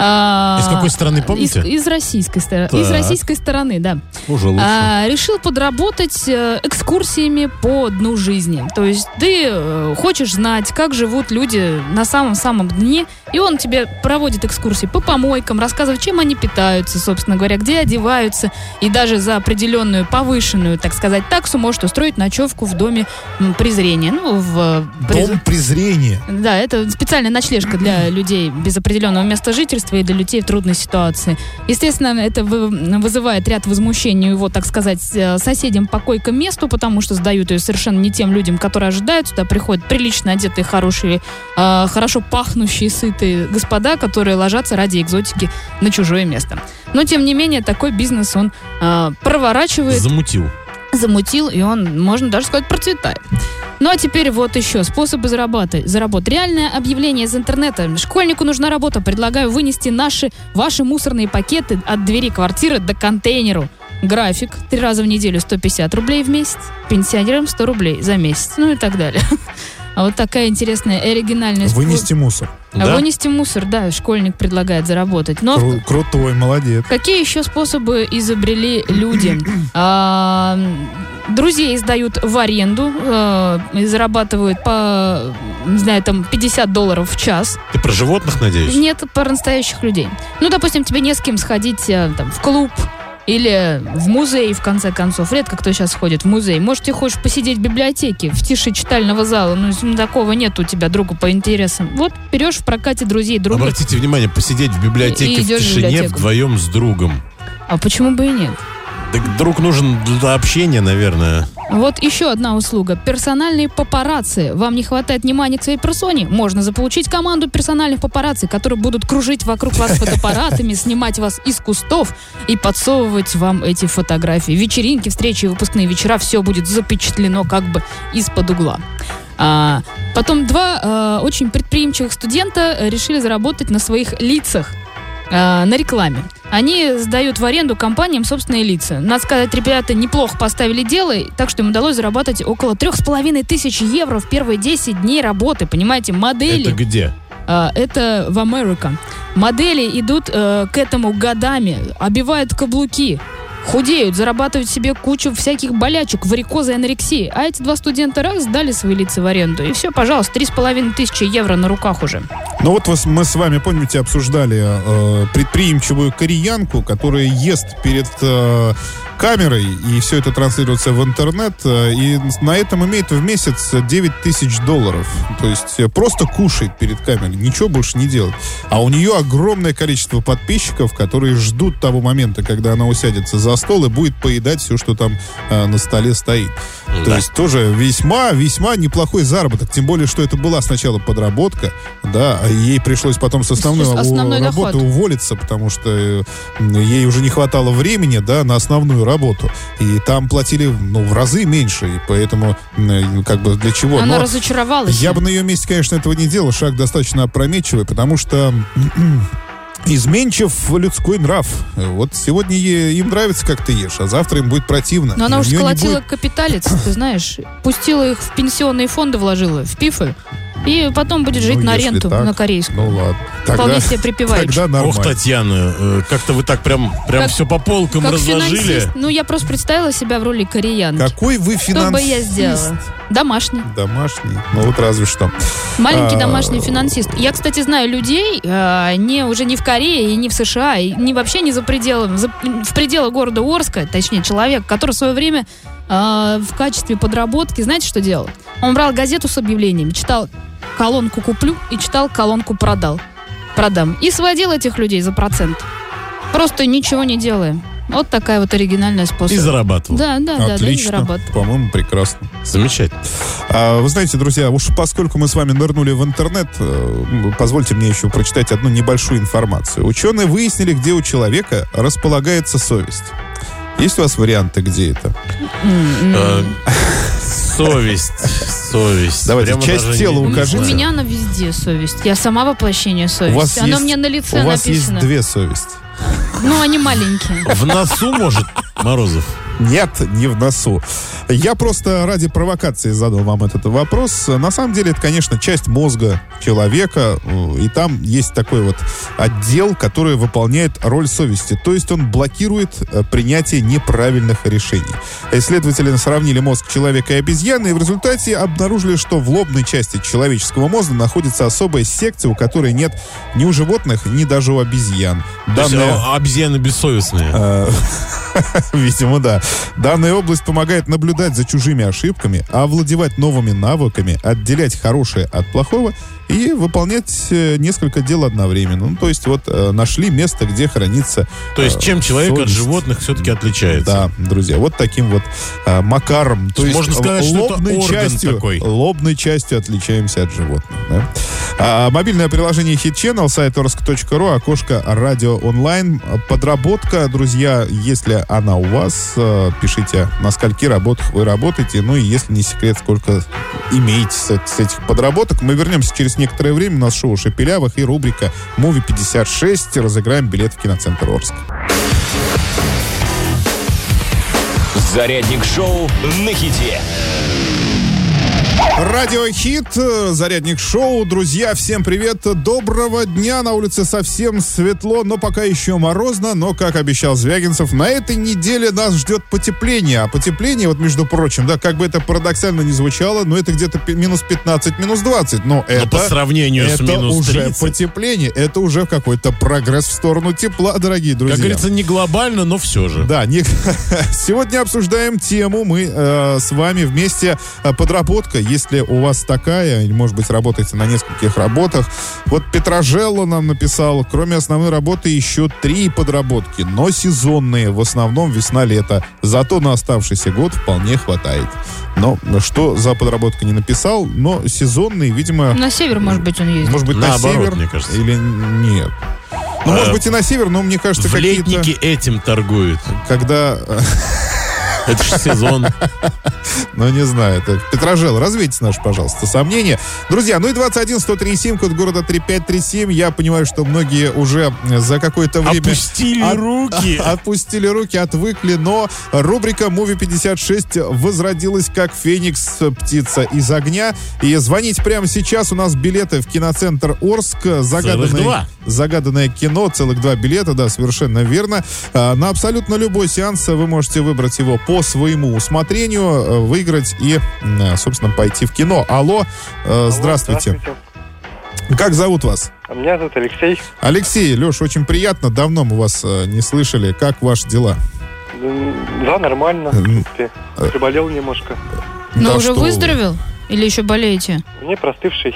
Из какой страны, помните? Из российской стороны. Так. Из российской стороны, да. Уже лучше. Решил подработать экскурсиями по дну жизни. То есть ты хочешь знать, как живут люди на самом-самом дне, и он тебе проводит экскурсии по помойкам, рассказывает, чем они питаются, собственно говоря, где одеваются, и даже за определенную повышенную, так сказать, таксу может устроить ночевку в доме презрения. Дом презрения. Да, это специальная ночлежка для людей без определенного места жительства и для людей в трудной ситуации. Естественно, это вызывает ряд возмущений его, так сказать, соседям по койко-месту, потому что сдают ее совершенно не тем людям, которые ожидают. Сюда приходят прилично одетые, хорошие, хорошо пахнущие, сытые господа, которые ложатся ради экзотики на чужое место. Но, тем не менее, такой бизнес он проворачивает. Замутил, и он, можно даже сказать, процветает. Ну а теперь вот еще способы заработать. Реальное объявление из интернета. Школьнику нужна работа. Предлагаю вынести ваши мусорные пакеты от двери квартиры до контейнеру. График. 3 раза в неделю 150 рублей в месяц. Пенсионерам 100 рублей за месяц. Ну и так далее. А вот такая интересная, оригинальная... Вынести мусор. Да? Вынести мусор, да, школьник предлагает заработать. Но Крутой, молодец. какие еще способы изобрели люди? Друзей сдают в аренду и зарабатывают по, не знаю, там, $50 в час. Ты про животных, надеюсь? Нет, про настоящих людей. Ну, допустим, тебе не с кем сходить там, в клуб или в музей, в конце концов. Редко кто сейчас ходит в музей. Может, ты хочешь посидеть в библиотеке, в тиши читального зала, но такого нет у тебя друга по интересам. Вот берешь в прокате друзей друга. Обратите внимание, посидеть в библиотеке И в идешь в тишине библиотеку. вдвоем с другом. А почему бы и нет? Так друг нужен для общения, наверное. Вот еще одна услуга. Персональные папарацци. Вам не хватает внимания к своей персоне? Можно заполучить команду персональных папарацци, которые будут кружить вокруг вас фотоаппаратами, снимать вас из кустов и подсовывать вам эти фотографии. Вечеринки, встречи, выпускные вечера, все будет запечатлено как бы из-под угла. Потом 2 очень предприимчивых студента решили заработать на своих лицах. На рекламе. Они сдают в аренду компаниям собственные лица. Надо сказать, ребята неплохо поставили дело, так что им удалось заработать около 3500 евро в первые 10 дней работы. Понимаете, модели... Это где? Это в Америке. Модели идут к этому годами, обивают каблуки, худеют, зарабатывают себе кучу всяких болячек, варикоза и анорексии. А эти 2 студента раз сдали свои лица в аренду. И все, пожалуйста, 3500 евро на руках уже. Ну вот мы с вами, помните, обсуждали предприимчивую кореянку, которая ест перед камерой, и все это транслируется в интернет, и на этом имеет в месяц $9000. То есть просто кушает перед камерой, ничего больше не делает. А у нее огромное количество подписчиков, которые ждут того момента, когда она усядется за стол и будет поедать все, что там на столе стоит. Да. То есть тоже весьма неплохой заработок. Тем более, что это была сначала подработка, да, а ей пришлось потом с основной работы уволиться, потому что ей уже не хватало времени, да, на основную работу. И там платили, в разы меньше. И поэтому, как бы, для чего? Она разочаровалась. Я бы на ее месте, конечно, этого не делал. Шаг достаточно опрометчивый, потому что... изменчив людской нрав. Вот сегодня им нравится, как ты ешь, а завтра им будет противно. Но она уж сколотила капиталец, ты знаешь. Пустила их в пенсионные фонды, вложила, в пифы. И потом будет жить на ренту, так, на корейскую. Ну ладно. Вполне себе припеваючи. Тогда нормально. Ох, Татьяна, как-то вы так прям все по полкам разложили. Финансист. Ну, я просто представила себя в роли кореянки. Какой вы финансист? Что бы я сделала? Домашний. Домашний? Ну вот разве что. Маленький домашний финансист. Я, кстати, знаю людей, уже не в Корее и не в США, и вообще не за пределами, в пределах города Орска, точнее, человек, который в свое время в качестве подработки, знаете, что делал? Он брал газету с объявлениями, читал колонку «Куплю» и читал колонку «Продам». И сводил этих людей за процент. Просто ничего не делая. Вот такая вот оригинальная способ. И зарабатывал. Да, отлично. По-моему, прекрасно. Замечательно. Вы знаете, друзья, уж поскольку мы с вами нырнули в интернет, позвольте мне еще прочитать одну небольшую информацию. Ученые выяснили, где у человека располагается совесть. Есть у вас варианты, где это? Совесть. Давайте, прямо часть тела укажите. У меня она везде совесть. Я сама воплощение совести. Оно мне на лице написано. У вас есть 2 совести. Ну, они маленькие. В носу, может, Морозов? Нет, не в носу. Я просто ради провокации задал вам этот вопрос. На самом деле, это, конечно, часть мозга человека, и там есть такой вот отдел, который выполняет роль совести. То есть он блокирует принятие неправильных решений. Исследователи сравнили мозг человека и обезьяны, и в результате обнаружили, что в лобной части человеческого мозга находится особая секция, у которой нет ни у животных, ни даже у обезьян. То есть обезьяны бессовестные. Видимо, да. Данная область помогает наблюдать за чужими ошибками, овладевать новыми навыками, отделять хорошее от плохого и выполнять несколько дел одновременно. Ну, то есть вот нашли место, где хранится То есть чем человек совесть. от животных все-таки отличается? Да, друзья, вот таким вот макаром. То есть можно сказать, что это лобной орган частью, такой. лобной частью отличаемся от животных. Да? Мобильное приложение Hit Channel, сайт orsk.ru, окошко радио онлайн. Подработка, друзья, если она у вас, пишите, на скольки работах вы работаете. Ну и если не секрет, сколько имеете с этих подработок. Мы вернемся через некоторое время. У нас шоу «Шепелявых» и рубрика «Муви 56». Разыграем билет в киноцентр Орск. Зарядник шоу на хите. Радио Хит, зарядник шоу. Друзья, всем привет. Доброго дня. На улице совсем светло, но пока еще морозно. Но, как обещал Звягинцев, на этой неделе нас ждет потепление. А потепление, вот между прочим, да, как бы это парадоксально не звучало, но это где-то минус 15, минус 20. Но это по сравнению с минус уже 30. потепление. Это уже какой-то прогресс в сторону тепла, дорогие друзья. Как говорится, не глобально, но все же. Да, сегодня обсуждаем тему. Мы с вами вместе подработка. Если у вас такая, или, может быть, работаете на нескольких работах. Вот Петрожелло нам написал, кроме основной работы еще 3 подработки, но сезонные, в основном весна-лето. Зато на оставшийся год вполне хватает. Но что за подработка не написал, но сезонные, видимо... На север, может быть, он ездит. Может быть, Наоборот, на север? мне кажется. Или нет? Ну, может быть, и на север, но мне кажется, В какие-то... летнике этим торгуют. Когда... Это же сезон. Ну, не знаю. Это Петрожелло, развейте наши, пожалуйста, сомнения. Друзья, ну и 21-103-7, код города 3537. Я понимаю, что многие уже за какое-то время... Опустили руки. Отпустили руки, отвыкли, но рубрика «Муви 56» возродилась как феникс, птица из огня. И звоните прямо сейчас. У нас билеты в киноцентр Орск. Загаданное кино, целых 2 билета, да, совершенно верно. На абсолютно любой сеанс вы можете выбрать его по своему усмотрению, выиграть и, собственно, пойти в кино. Алло, здравствуйте. Как зовут вас? Меня зовут Алексей. Алексей, Леш, очень приятно. Давно мы вас не слышали. Как ваши дела? Да, нормально. В принципе. Приболел немножко. Но Да уже что вы. выздоровел? Или еще болеете? Мне простывший.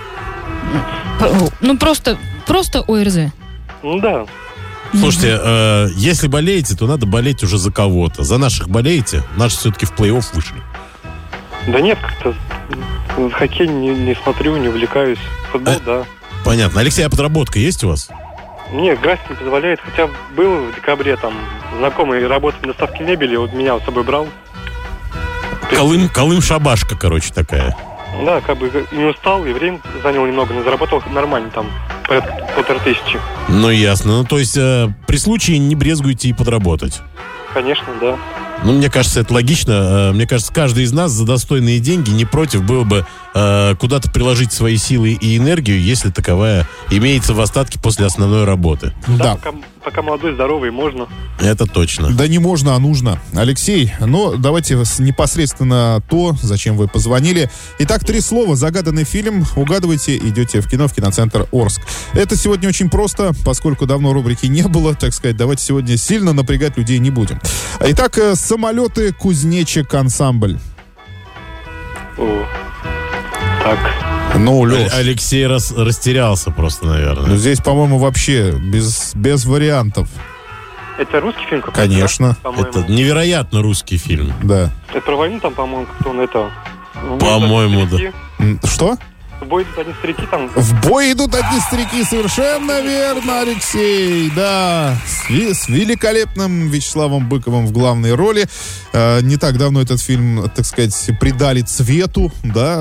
Ну, просто ОРЗ. Ну да. Слушайте, если болеете, то надо болеть уже за кого-то. За наших болеете? Наши все-таки в плей-офф вышли. Да нет, как-то в хоккей не смотрю, не увлекаюсь. Футбол, да. Понятно. Алексей, а подработка есть у вас? Мне график не позволяет, хотя был в декабре там знакомый работает на доставке мебели, вот меня с собой брал. Колым-шабашка, короче, такая. Да, как бы не устал, и время занял немного, но заработал нормально, там, порядка 1500. Ну, ясно. Ну, то есть, при случае не брезгуйте и подработать. Конечно, да. Ну, мне кажется, это логично. Мне кажется, каждый из нас за достойные деньги не против было бы куда-то приложить свои силы и энергию, если таковая имеется в остатке после основной работы. Да. Пока молодой, здоровый, можно. Это точно. Да не можно, а нужно. Алексей, ну, давайте непосредственно то, зачем вы позвонили. Итак, 3 слова. Загаданный фильм. Угадывайте, идете в кино, в киноцентр Орск. Это сегодня очень просто, поскольку давно рубрики не было, так сказать, давайте сегодня сильно напрягать людей не будем. Итак, самолеты «Кузнечик ансамбль». О, так. Ну, Леш, Алексей растерялся просто, наверное. ну, здесь, по-моему, вообще без вариантов. Это русский фильм какой-то? Конечно. Да, по-моему. Это невероятно русский фильм. Да. Это про войну там, по-моему, как-то он это... По-моему, да. Что? В бой идут одни старики там. В бой идут одни старики, совершенно верно, Алексей, да, с великолепным Вячеславом Быковым в главной роли. Не так давно этот фильм, так сказать, придали цвету, да,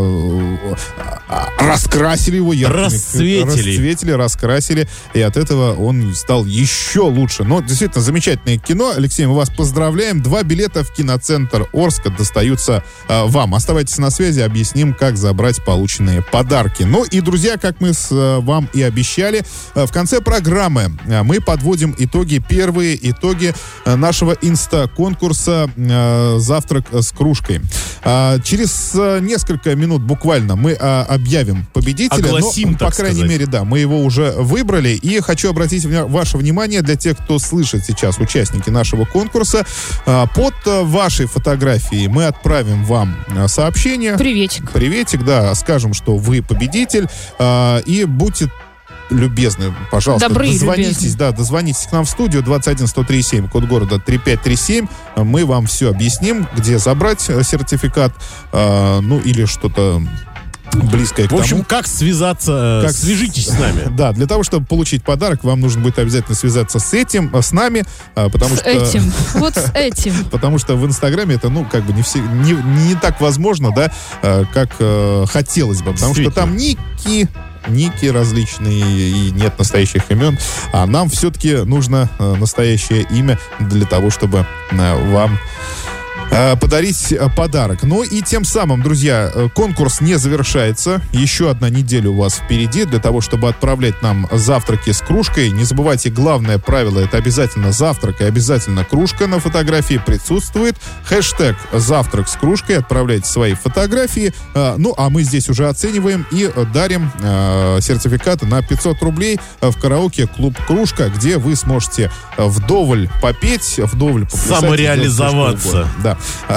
раскрасили его яркими, раскрасили, и от этого он стал еще лучше. Но действительно замечательное кино. Алексей, мы вас поздравляем. 2 билета в киноцентр Орска достаются вам. Оставайтесь на связи, объясним, как забрать полученные подарки. Ну и, друзья, как мы вам и обещали, в конце программы мы подводим первые итоги нашего инста-конкурса «Завтрак с кружкой». Через несколько минут буквально мы объявим победителя. Огласим, по крайней мере, да, мы его уже выбрали. И хочу обратить ваше внимание, для тех, кто слышит сейчас, участники нашего конкурса, под вашей фотографией мы отправим вам сообщение. Приветик, да, скажем, что вы победитель, и будьте любезны, пожалуйста, дозвонитесь к нам в студию 21-103-7, код города 3537. Мы вам все объясним, где забрать сертификат, или что-то близкое к тому. В общем, как связаться? Свяжитесь с нами. Да, для того, чтобы получить подарок, вам нужно будет обязательно связаться с нами, потому что... с этим. Потому что в Инстаграме это, не так возможно, да, как хотелось бы. Потому что там ники различные, и нет настоящих имен, а нам все-таки нужно настоящее имя для того, чтобы вам подарить подарок. Ну и тем самым, друзья, конкурс не завершается. Еще одна неделя у вас впереди для того, чтобы отправлять нам завтраки с кружкой. Не забывайте, главное правило — это обязательно завтрак и обязательно кружка на фотографии присутствует. Хэштег «Завтрак с кружкой». Отправляйте свои фотографии. А мы здесь уже оцениваем и дарим сертификаты на 500 рублей в караоке-клуб «Кружка», где вы сможете вдоволь попеть, вдоволь поплясать. Самореализоваться. Да.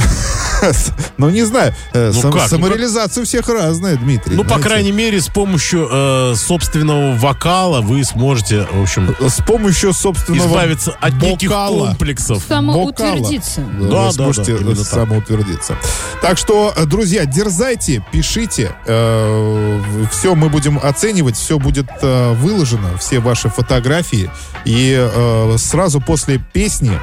Не знаю. Самореализация у всех разная, Дмитрий. По крайней мере, с помощью собственного вокала вы сможете, в общем... С помощью собственного избавиться от неких комплексов. Самоутвердиться. Да, вы сможете самоутвердиться. Так что, друзья, дерзайте, пишите. Все мы будем оценивать, все будет выложено, все ваши фотографии. И сразу после песни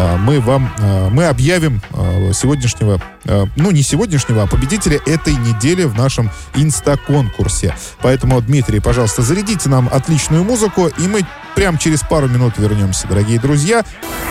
мы объявим сегодняшнего, не сегодняшнего, а победителя этой недели в нашем инста-конкурсе. Поэтому, Дмитрий, пожалуйста, зарядите нам отличную музыку, и мы прямо через пару минут вернемся, дорогие друзья.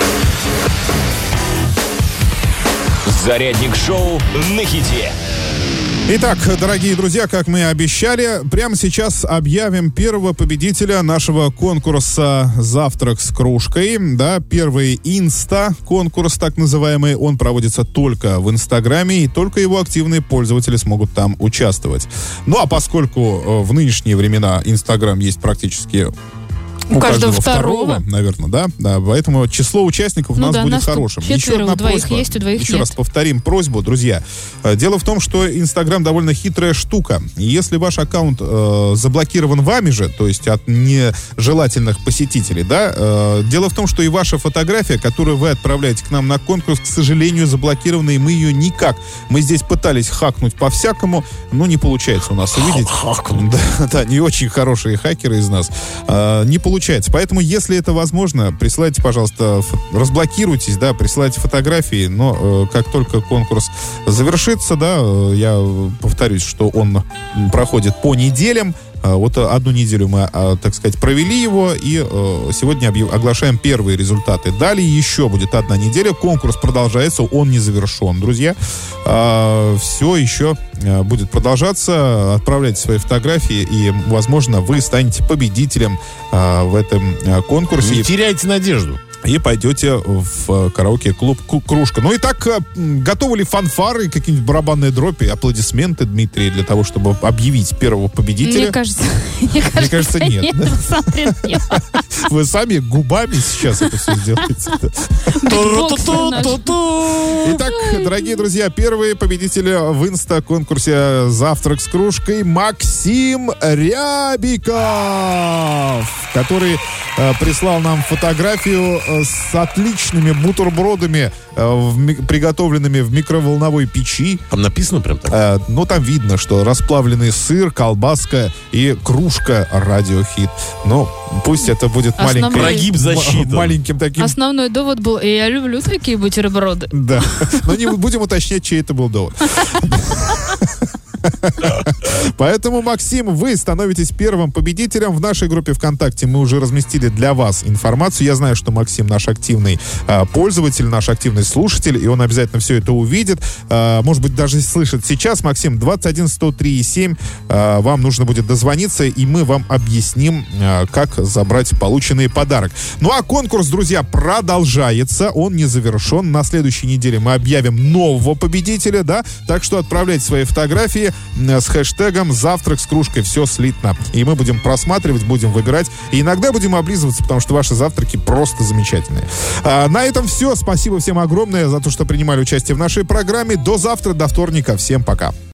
Зарядник шоу на хите. Итак, дорогие друзья, как мы и обещали, прямо сейчас объявим первого победителя нашего конкурса «Завтрак с кружкой». Да, первый инста-конкурс, так называемый, он проводится только в Инстаграме, и только его активные пользователи смогут там участвовать. А поскольку в нынешние времена Инстаграм есть практически... У каждого второго, наверное, да. Поэтому число участников у нас будет хорошим. Еще одна просьба. Еще раз повторим просьбу, друзья. Дело в том, что Инстаграм довольно хитрая штука. Если ваш аккаунт заблокирован вами же, то есть от нежелательных посетителей, да, дело в том, что и ваша фотография, которую вы отправляете к нам на конкурс, к сожалению, заблокирована, и мы ее никак. Мы здесь пытались хакнуть по-всякому, но не получается у нас увидеть. Да, не очень хорошие хакеры из нас. Не получается. Поэтому, если это возможно, присылайте, пожалуйста, разблокируйтесь, да, присылайте фотографии, но как только конкурс завершится, да, я повторюсь, что он проходит по неделям. Вот одну неделю мы, так сказать, провели его, и сегодня оглашаем первые результаты. Далее еще будет одна неделя, конкурс продолжается, он не завершен, друзья. Все еще будет продолжаться. Отправляйте свои фотографии, и, возможно, вы станете победителем в этом конкурсе. Не теряйте надежду. И пойдете в караоке-клуб «Кружка». Ну и так, готовы ли фанфары, какие-нибудь барабанные дробь и аплодисменты, Дмитрий, для того, чтобы объявить первого победителя? Мне кажется, нет. Вы сами губами сейчас это все сделаете. Итак, дорогие друзья, первый победитель в инста-конкурсе «Завтрак с кружкой» Максим Рябиков, который прислал нам фотографию с отличными бутербродами, приготовленными в микроволновой печи. Там написано прям так? Ну, там видно, что расплавленный сыр, колбаска и кружка «Радиохит». Ну, пусть это будет Прогиб засчитан. маленьким таким... Основной довод был: я люблю такие бутерброды. Да. Но не будем уточнять, чей это был довод. Поэтому, Максим, вы становитесь первым победителем. В нашей группе ВКонтакте мы уже разместили для вас информацию. Я знаю, что Максим наш активный пользователь, наш активный слушатель, и он обязательно все это увидит. Может быть, даже слышит сейчас. Максим, 21-103-7. Вам нужно будет дозвониться, и мы вам объясним, как забрать полученный подарок. Ну, а конкурс, друзья, продолжается. Он не завершен. На следующей неделе мы объявим нового победителя, да? Так что отправляйте свои фотографии с хэштегом «Завтрак с кружкой, все слитно». И мы будем просматривать, будем выбирать. И иногда будем облизываться, потому что ваши завтраки просто замечательные. На этом все. Спасибо всем огромное за то, что принимали участие в нашей программе. До завтра, до вторника. Всем пока.